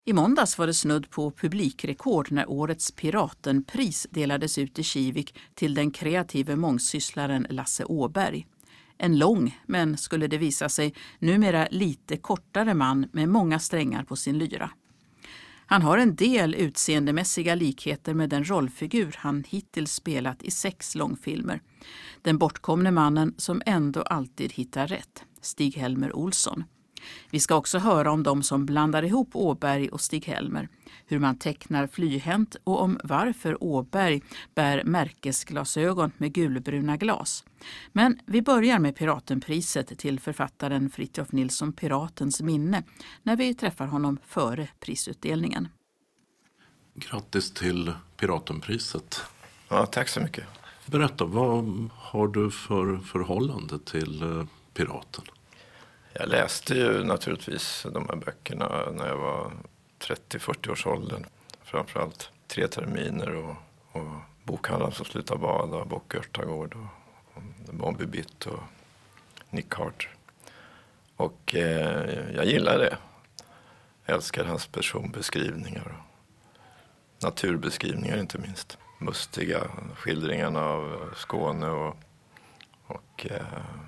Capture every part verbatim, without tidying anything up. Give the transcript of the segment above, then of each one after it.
I måndags var det snudd på publikrekord när årets Piratenpris delades ut i Kivik till den kreative mångsysslaren Lasse Åberg. En lång, men skulle det visa sig, numera lite kortare man med många strängar på sin lyra. Han har en del utseendemässiga likheter med den rollfigur han hittills spelat i sex långfilmer. Den bortkomne mannen som ändå alltid hittar rätt, Stig-Helmer Olsson. Vi ska också höra om de som blandar ihop Åberg och Stig-Helmer, hur man tecknar flyhänt och om varför Åberg bär märkesglasögon med gulbruna glas. Men vi börjar med Piratenpriset till författaren Fritiof Nilsson Piratens minne när vi träffar honom före prisutdelningen. Grattis till Piratenpriset. Ja, tack så mycket. Berätta, vad har du för förhållande till Piraten? Jag läste ju naturligtvis de här böckerna när jag var trettio till fyrtio års åldern. Framförallt Tre terminer och, och Bokhandlaren som slutar bada, Bock Örtagård och, och Moby Dick och Nick Carter. Och eh, jag gillar det. Jag älskar hans personbeskrivningar och naturbeskrivningar inte minst. Mustiga skildringarna av Skåne och, och eh,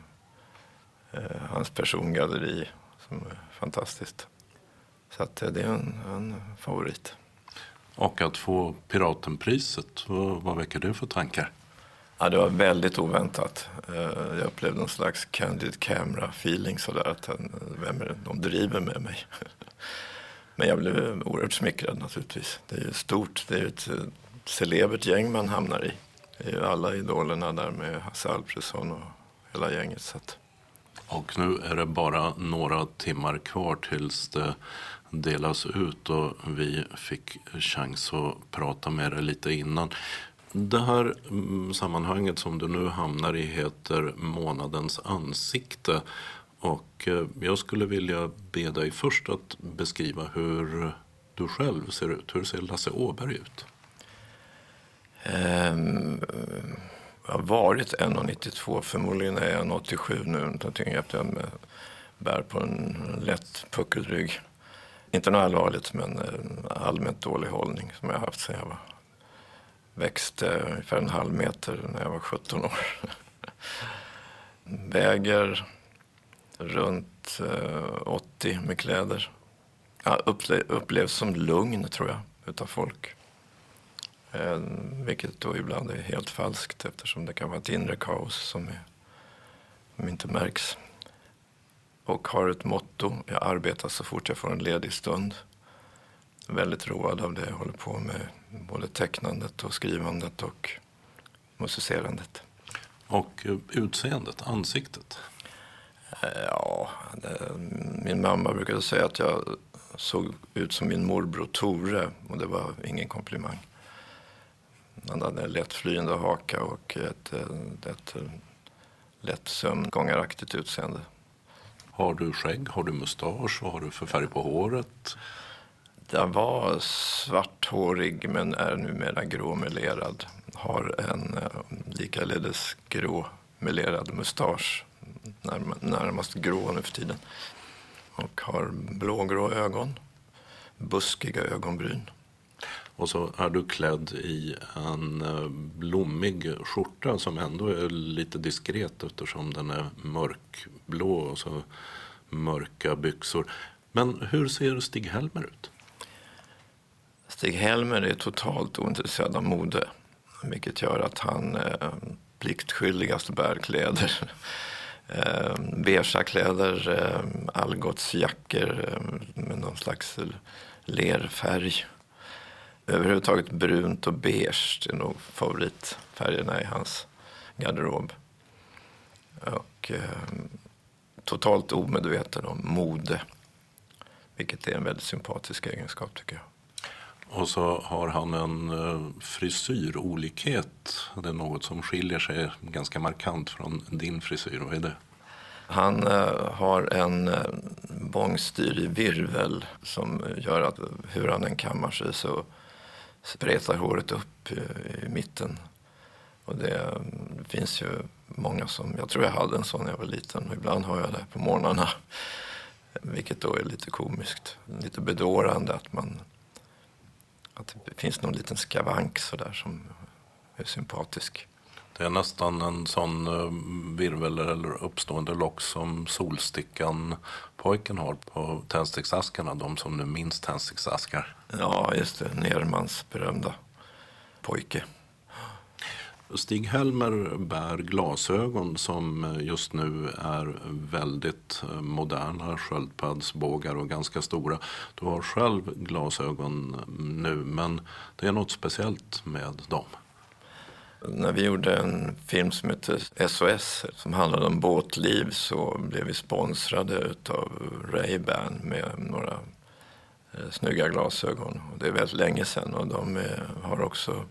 eh, hans persongalleri som är fantastiskt. Så att det är en, en favorit. Och att få Piratenpriset, vad, vad väcker det för tankar? Ja, det var väldigt oväntat. Jag upplevde någon slags candid camera feeling sådär att vem är det, de driver med mig. Men jag blev oerhört smickrad naturligtvis. Det är ju stort, det är ju ett celebert gäng man hamnar i. Det är ju alla idolerna där med Hasse Alfredson och hela gänget. Så att... Och nu är det bara några timmar kvar tills det delas ut och vi fick chans att prata med dig lite innan. Det här sammanhanget som du nu hamnar i heter Månadens ansikte och jag skulle vilja be dig först att beskriva hur du själv ser ut. Hur ser Lasse Åberg ut? Um, jag har varit en komma nittiotvå, förmodligen är jag en komma åttiosju nu. Någonting att jag bär på en lätt puckelrygg. Inte något allvarligt, men allmänt dålig hållning som jag har haft sedan jag var växte ungefär en halv meter när jag var sjutton år. Väger runt åttio med kläder. Ja, upple- upplevs som lugn tror jag utav folk. Eh, vilket då ibland är helt falskt eftersom det kan vara ett inre kaos som, är, som inte märks. Och har ett motto, jag arbetar så fort jag får en ledig stund. Väldigt road av det jag håller på med, både tecknandet och skrivandet och musicerandet. Och utseendet, ansiktet? Ja, det, min mamma brukade säga att jag såg ut som min morbror Tore och det var ingen komplimang. Han hade en lätt flyende haka och ett, ett, ett lätt sömngångaraktigt utseende. Har du skägg, har du mustasch, vad har du för färg på håret? Jag var svarthårig men är numera gråmelerad. Har en likaledes gråmelerad mustasch, närmast grå nu för tiden. Och har blågrå ögon, buskiga ögonbryn. Och så är du klädd i en blommig skjorta som ändå är lite diskret eftersom den är mörkblå och så mörka byxor. Men hur ser Stig-Helmer ut? Stig-Helmer är totalt ointresserad av mode. Vilket gör att han eh, pliktskyldigast bär kläder. eh, Beige kläder, eh, Algotsjackor eh, med någon slags lerfärg. Överhuvudtaget brunt och beige är nog favoritfärgerna i hans garderob. Och eh, totalt omedveten om mode. Vilket är en väldigt sympatisk egenskap tycker jag. Och så har han en frisyrolikhet. Det är något som skiljer sig ganska markant från din frisyr. Vad är det? Han eh, har en eh, bångstyrig virvel som gör att hur han än kammar sig så spretar håret upp i, i mitten. Och det, det finns ju många som, jag tror jag hade en sån när jag var liten och ibland har jag det på morgnarna. Vilket då är lite komiskt, lite bedårande att man att det finns någon liten skavank så där som är sympatisk. Det är nästan en sån virvel eller uppstående lock som Solstickan pojken har på tändsticksaskarna, de som nu minns tändsticksaskar. Ja, just det, Nermans berömda pojke. Stig-Helmer bär glasögon som just nu är väldigt moderna, sköldpaddsbågar och ganska stora. Du har själv glasögon nu, men det är något speciellt med dem. När vi gjorde en film som heter S O S som handlade om båtliv så blev vi sponsrade av Ray-Ban med några eh, snygga glasögon. Och det är väldigt länge sedan och de är, har också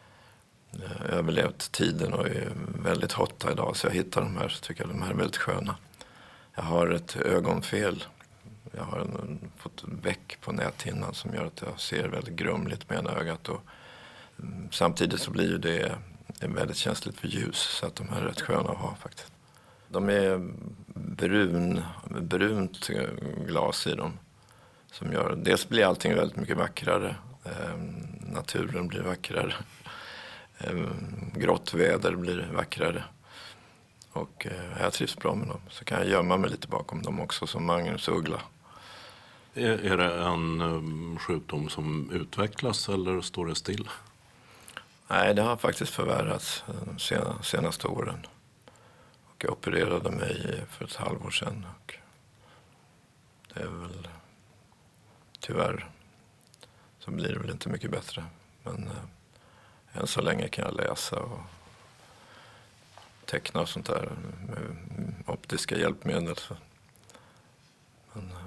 eh, överlevt tiden och är väldigt hotta idag. Så jag hittar de här så tycker jag de här är väldigt sköna. Jag har ett ögonfel. Jag har en, fått väck på näthinnan som gör att jag ser väldigt grumligt med ena ögat. Och, mm, samtidigt så blir det Det är väldigt känsligt för ljus så att de här är rätt sköna att ha faktiskt. De är brun, brunt glas i dem. Som gör, dels blir allting väldigt mycket vackrare. Eh, naturen blir vackrare. Eh, grått väder blir vackrare. Och eh, jag trivs bra med dem. Så kan jag gömma mig lite bakom dem också som Magnus Uggla. Är, är det en um, sjukdom som utvecklas eller står det still? Nej, det har faktiskt förvärrats de senaste åren. Och jag opererade mig för ett halvår sedan. Och det är väl tyvärr så blir det väl inte mycket bättre. Men eh, än så länge kan jag läsa och teckna och sånt där med optiska hjälpmedel. Men, eh.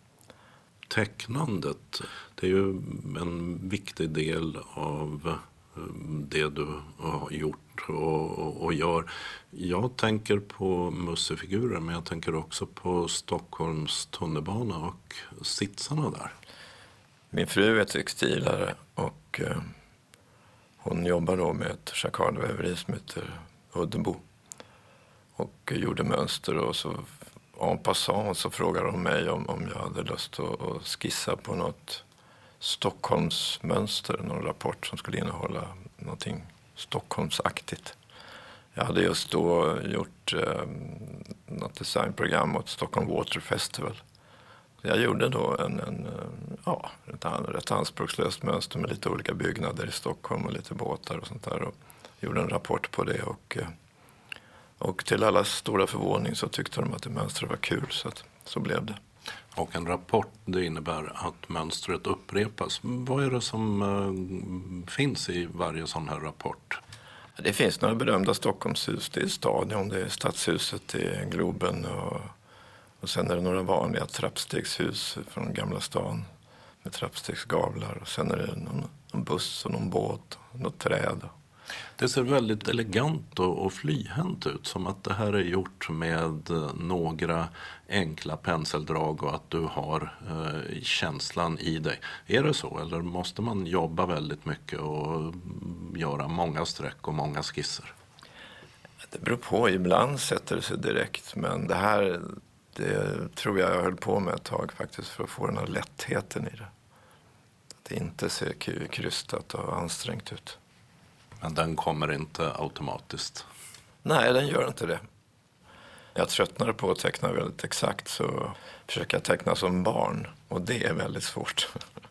Tecknandet, det är ju en viktig del av det du har gjort och, och, och gör. Jag tänker på mussefigurer, men jag tänker också på Stockholms tunnelbana och sitsarna där. Min fru är textilare och eh, hon jobbar då med ett jacquardväveri som heter Uddebo och gjorde mönster och så en passant så frågade hon mig om, om jag hade lust att, att skissa på något Stockholms mönster, någon rapport som skulle innehålla någonting Stockholmsaktigt. Jag hade just då gjort eh, något designprogram åt Stockholm Water Festival. Jag gjorde då en, en ja, ett, ett anspråkslöst mönster med lite olika byggnader i Stockholm och lite båtar och sånt där och gjorde en rapport på det och, och till alla stora förvåning så tyckte de att det mönstret var kul så att, så blev det. Och en rapport, det innebär att mönstret upprepas. Vad är det som uh, finns i varje sån här rapport? Det finns några berömda Stockholmshus. Det är Stadion, det är Stadshuset, det är Globen och, och sen är det några vanliga trappstegshus från Gamla stan med trappstegsgavlar. Och sen är det någon, någon buss och någon båt och något träd. Det ser väldigt elegant och, och flyhänt ut, som att det här är gjort med några enkla penseldrag och att du har eh, känslan i dig. Är det så, eller måste man jobba väldigt mycket och göra många streck och många skisser? Det beror på, ibland sätter det sig direkt, men det här det tror jag jag höll på med ett tag faktiskt för att få den här lättheten i det. Att det inte ser krystat och ansträngt ut. Men den kommer inte automatiskt? Nej, den gör inte det. Jag tröttnar på att teckna väldigt exakt så försöker jag teckna som barn. Och det är väldigt svårt.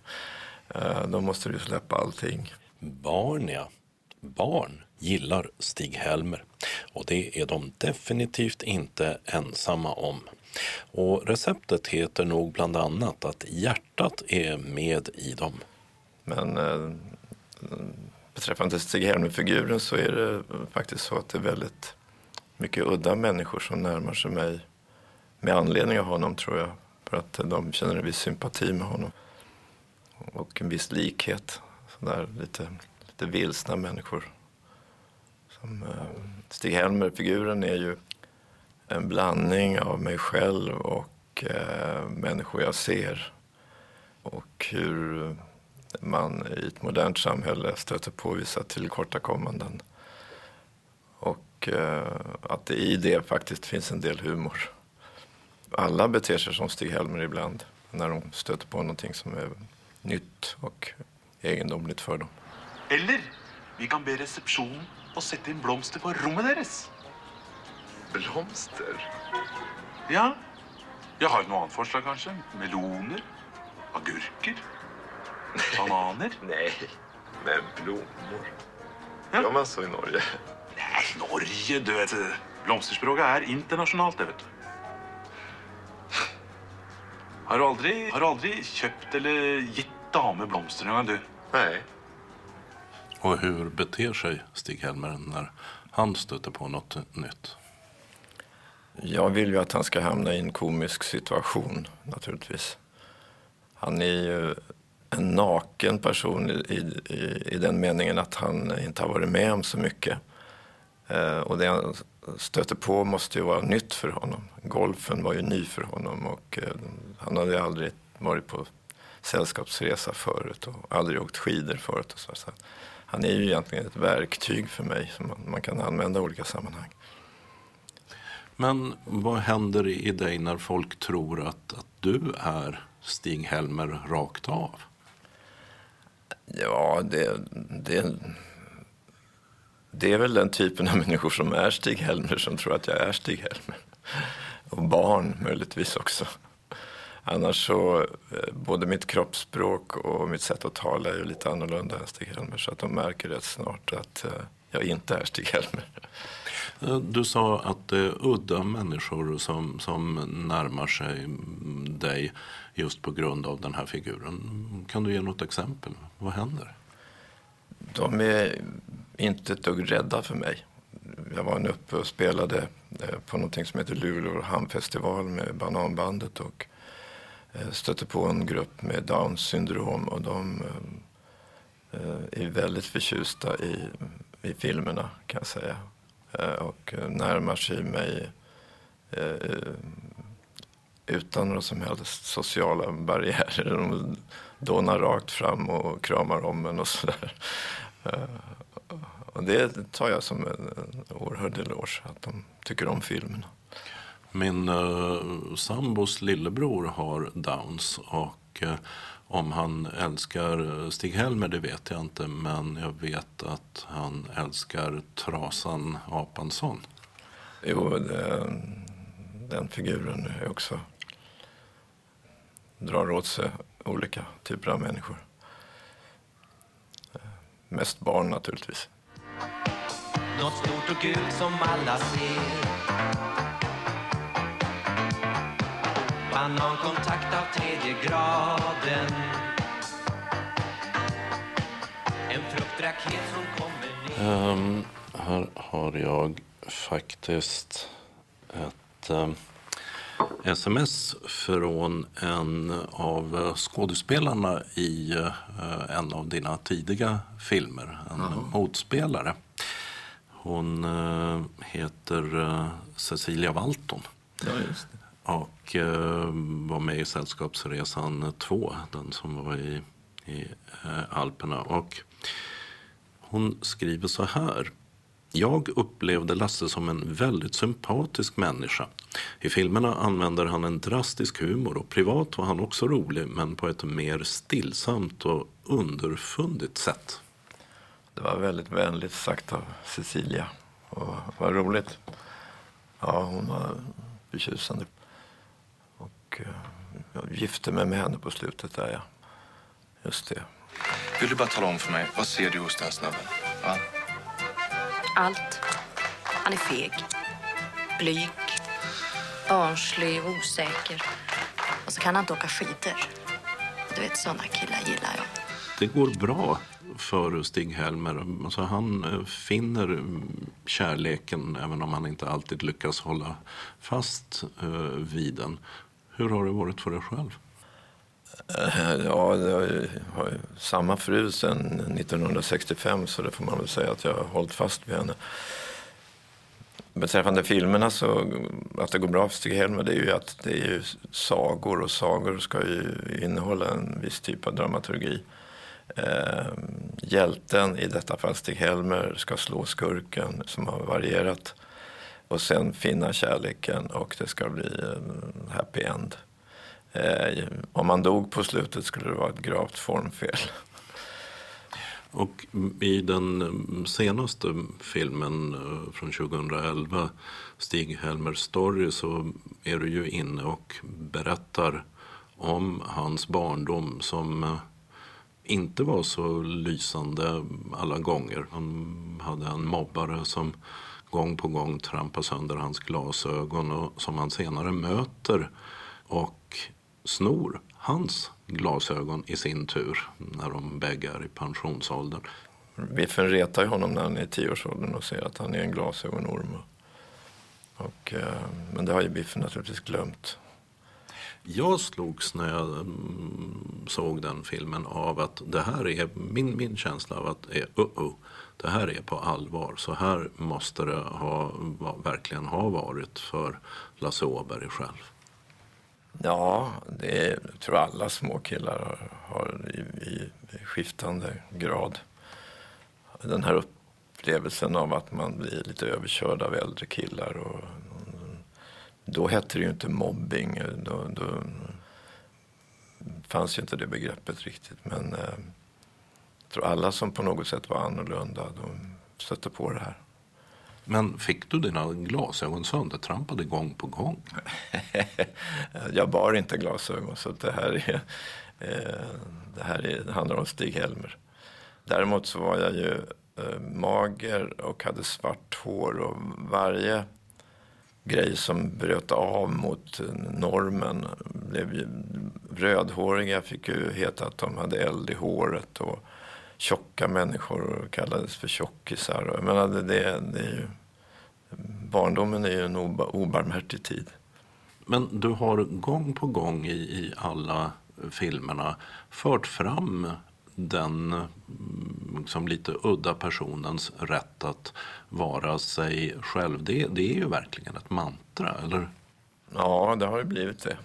Då måste du släppa allting. Barn, ja. Barn gillar Stig-Helmer. Och det är de definitivt inte ensamma om. Och receptet heter nog bland annat att hjärtat är med i dem. Men eh, beträffande Stig-Helmer-figuren så är det faktiskt så att det är väldigt mycket udda människor som närmar sig mig med anledning av honom, tror jag. För att de känner en viss sympati med honom. Och en viss likhet. Sådär lite, lite vilsna människor. Som, eh, Stig-Helmer-figuren är ju en blandning av mig själv och eh, människor jag ser. Och hur man i ett modernt samhälle stöter på vissa tillkortakommanden. Och eh, att det i det faktiskt finns en del humor. alla beter sig som Stig-Helmer ibland när de stöter på någonting som är nytt och egendomligt för dem. Eller vi kan be receptionen och sätta in blomster på rummet deras. Blomster? Ja, jag har ett annat förslag kanske. Meloner, agurker, bananer. Nej, men blommor. Ja. Gör man så i Norge? Nej, Norge, du vet. Blomsterspråket är internationellt, det vet du. Har du aldrig, har du aldrig köpt eller gett damer blomster någon gång, du? Nej. Och hur beter sig Stig-Helmer när han stöter på något nytt? Jag vill ju att han ska hamna i en komisk situation, naturligtvis. Han är ju en naken person i, i, i den meningen att han inte har varit med om så mycket. Eh, och det han stöter på måste ju vara nytt för honom. Golfen var ju ny för honom och eh, han hade aldrig varit på sällskapsresa förut och aldrig åkt skidor förut. Och så. Så han är ju egentligen ett verktyg för mig som man, man kan använda i olika sammanhang. Men vad händer i dig när folk tror att, att du är Stig-Helmer rakt av? Ja, det, det, det är väl den typen av människor som är Stig-Helmer som tror att jag är Stig-Helmer. Och barn möjligtvis också. Annars så, både mitt kroppsspråk och mitt sätt att tala är ju lite annorlunda än Stig-Helmer. Så att de märker rätt snart att jag inte är Stig-Helmer. Du sa att det är udda människor som, som närmar sig dig just på grund av den här figuren. Kan du ge något exempel? Vad händer? De är inte ett dugg rädda för mig. Jag var uppe och spelade på någonting som heter Luleå hamnfestival med Bananbandet och stötte på en grupp med Downs syndrom och de är väldigt förtjusta i, i filmerna kan jag säga. Och närmar sig mig utan några som helst sociala barriärer. De dånar rakt fram och kramar om en och sådär. Och det tar jag som en, en oerhörd eloge att de tycker om filmerna. Min uh, sambos lillebror har Downs och uh, om han älskar Stig-Helmer det vet jag inte, men jag vet att han älskar Trasan Apansson. Jo, det, den figuren är också drar åt sig olika typer av människor. Mest barn naturligtvis. Något stort och gult som alla ser. Banankontakt av tredje graden. En fruktraket som kommer ner. Um, här har jag faktiskt ett um, sms från en av skådespelarna i uh, en av dina tidiga filmer, en mm. motspelare. Hon uh, heter uh, Cecilia Walton. Ja, just det. Och uh, var med i Sällskapsresan två, den som var i, i uh, Alperna. Och hon skriver så här. Jag upplevde Lasse som en väldigt sympatisk människa. I filmerna använder han en drastisk humor och privat var han också rolig men på ett mer stillsamt och underfundigt sätt. Det var väldigt vänligt sagt av Cecilia och vad roligt. Ja, hon var förtjusande. Och jag gifte mig med henne på slutet där, ja. Just det. Vill du bara tala om för mig, vad ser du hos den snubben? Va? Allt. Han är feg, blyg, barnslig, osäker. Och så kan han inte åka skidor. Du vet, sådana killar gillar jag. Det går bra för Stig-Helmer. Alltså han finner kärleken även om han inte alltid lyckas hålla fast vid den. Hur har det varit för dig själv? Ja, jag har ju samma fru sedan nittonhundrasextiofem så det får man väl säga att jag har hållit fast vid henne. Beträffande filmerna så att det går bra för Stig-Helmer det är ju att det är ju sagor och sagor ska ju innehålla en viss typ av dramaturgi. Eh, hjälten, i detta fall Stig-Helmer, ska slå skurken som har varierat. och sen finna kärleken och det ska bli en happy end. Eh, om man dog på slutet skulle det vara ett gravt formfel. Och i den senaste filmen från tjugoelva, Stig-Helmers story, så är du ju inne och berättar om hans barndom som inte var så lysande alla gånger. Han hade en mobbare som gång på gång trampar sönder hans glasögon och som han senare möter och snor hans glasögon i sin tur när de bägge är i pensionsåldern. Biffen retar ju honom när han är i tioårsåldern och ser att han är en glasögonorm. Och, men det har ju Biffen naturligtvis glömt. Jag slogs när jag mm, såg den filmen av att det här är min, min känsla av att är, uh -oh, det här är på allvar. Så här måste det ha, verkligen ha varit för Lasse Åberg själv. Ja, det är, jag tror alla små killar har, har i, i skiftande grad den här upplevelsen av att man blir lite överkörd av äldre killar. Och, då hette det ju inte mobbing, då, då fanns ju inte det begreppet riktigt. Men eh, jag tror alla som på något sätt var annorlunda, de stötte på det här. Men fick du dina glasögon söndertrampade gång på gång? Jag bar inte glasögon, så det här, är, eh, det här är, det handlar om Stig-Helmer. Däremot så var jag ju eh, mager och hade svart hår, och varje grej som bröt av mot normen blev ju rödhåriga, fick ju heta att de hade eld i håret, och tjocka människor kallades för tjockisar. Jag menar, det, det, det är ju, barndomen är ju en oba, obarmhärtig tid. Men du har gång på gång i, i alla filmerna fört fram den som lite udda personens rätt att vara sig själv. Det, det är ju verkligen ett mantra, eller? Ja, det har ju blivit det.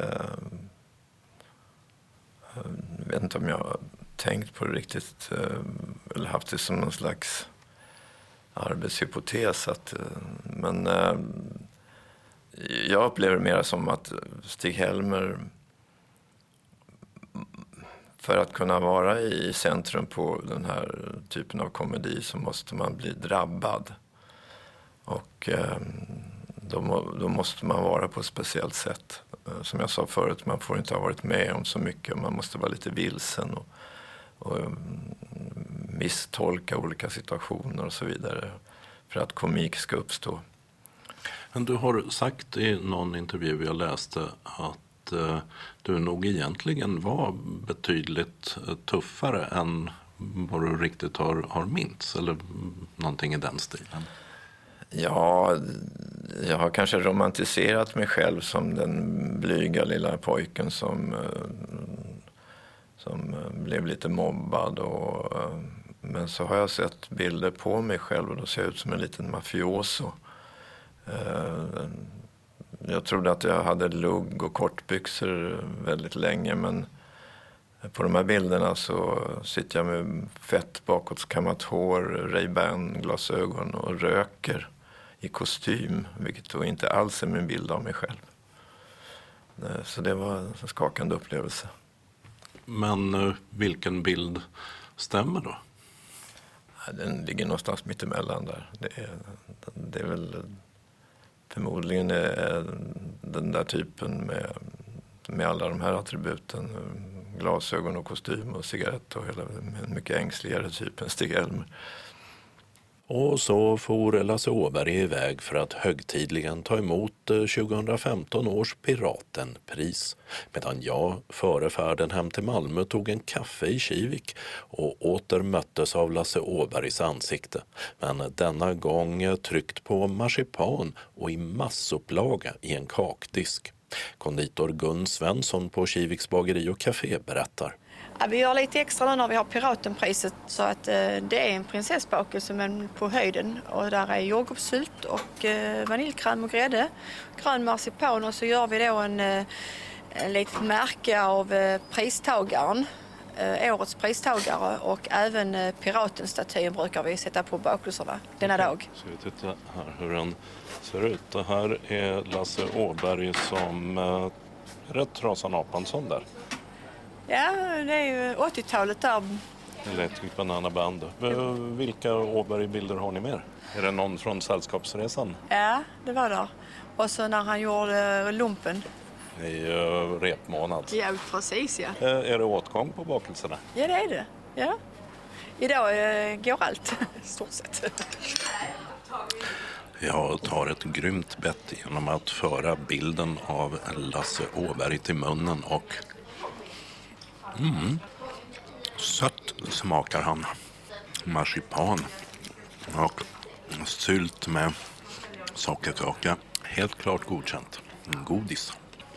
Jag vet inte om jag har tänkt på det riktigt, eller haft det som någon slags arbetshypotes. Att, men jag upplever det mer som att Stig-Helmer, för att kunna vara i centrum på den här typen av komedi, så måste man bli drabbad. Och eh, då, då måste man vara på ett speciellt sätt. Som jag sa förut, man får inte ha varit med om så mycket. Man måste vara lite vilsen och, och misstolka olika situationer och så vidare för att komik ska uppstå. Men du har sagt i någon intervju jag läste att du nog egentligen var betydligt tuffare än vad du riktigt har, har minst, eller någonting i den stilen. Ja, jag har kanske romantiserat mig själv som den blyga lilla pojken som, som blev lite mobbad. Och, men så har jag sett bilder på mig själv och då ser jag ut som en liten mafioso. Jag trodde att jag hade lugg och kortbyxor väldigt länge, men på de här bilderna så sitter jag med fett bakåtskammat hår, Ray-Ban-glasögon och röker i kostym, vilket då inte alls är min bild av mig själv. Så det var en skakande upplevelse. Men vilken bild stämmer då? Den ligger någonstans mitt emellan där. Det är, det är väl förmodligen den där typen med, med alla de här attributen. Glasögon och kostym och cigarett och hela en mycket ängsligare typ än Stig-Helmer. Och så for Lasse Åberg iväg för att högtidligen ta emot tjugohundrafemton års Piratenpris, medan jag före färden hem till Malmö tog en kaffe i Kivik och åter möttes av Lasse Åbergs ansikte, men denna gång tryckt på marsipan och i massupplaga i en kakdisk. Konditor Gun Svensson på Kiviks bageri och café berättar. Ja, vi gör lite extra nu när vi har Piratenpriset, så att eh, det är en prinsessbakelse men på höjden, och där är jordgubbssylt och eh, vaniljkräm och grädde, grön marsipan, och så gör vi då en, eh, en litet märke av eh, pristagaren eh, årets pristagare och även eh, piratenstatyn brukar vi sätta på bakelserna denna dag. Så vi tittar här hur den ser ut. Det här är Lasse Åberg som eh, rätt Trasan Apansson där. Ja, det är ju åttiotalet där. Electric Banana Band. Eh, Vilka Åberg-bilder har ni mer? Är det någon från Sällskapsresan? Ja, det var där. Och så när han gjorde lumpen. I uh, repmånad. Ja, precis ja. Eh, är det åtgång på bakelserna? Ja, det är det. Ja. Idag eh, går allt, stort sett. Jag tar ett grymt bett genom att föra bilden av Lasse Åberg till munnen och... Mm. Sött smakar han. Marsipan och sylt med sockerkaka. Helt klart godkänt. Godis.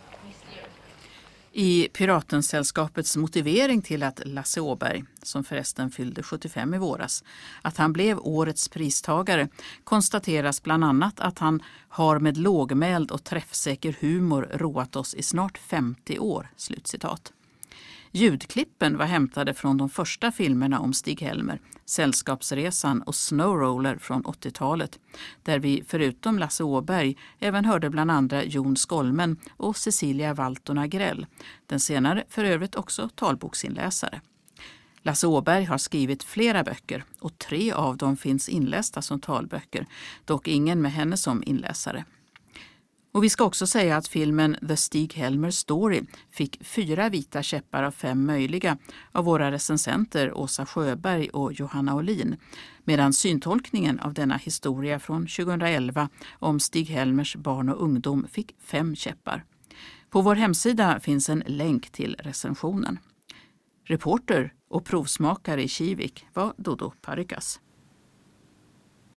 I Piratensällskapets motivering till att Lasse Åberg, som förresten fyllde sjuttiofem i våras, att han blev årets pristagare, konstateras bland annat att han har med lågmäld och träffsäker humor roat oss i snart femtio år. Slutcitat. Ljudklippen var hämtade från de första filmerna om Stig-Helmer, Sällskapsresan och Snowroller från åttiotalet, där vi förutom Lasse Åberg även hörde bland andra Jon Skolmen och Cecilia Walton Agrell, den senare för övrigt också talboksinläsare. Lasse Åberg har skrivit flera böcker och tre av dem finns inlästa som talböcker, dock ingen med henne som inläsare. Och vi ska också säga att filmen The Stig-Helmer Story fick fyra vita käppar av fem möjliga av våra recensenter Åsa Sjöberg och Johanna Olin, medan syntolkningen av denna historia från tjugoelva om Stig-Helmers barn och ungdom fick fem käppar. På vår hemsida finns en länk till recensionen. Reporter och provsmakare i Kivik var Dodo Parikas.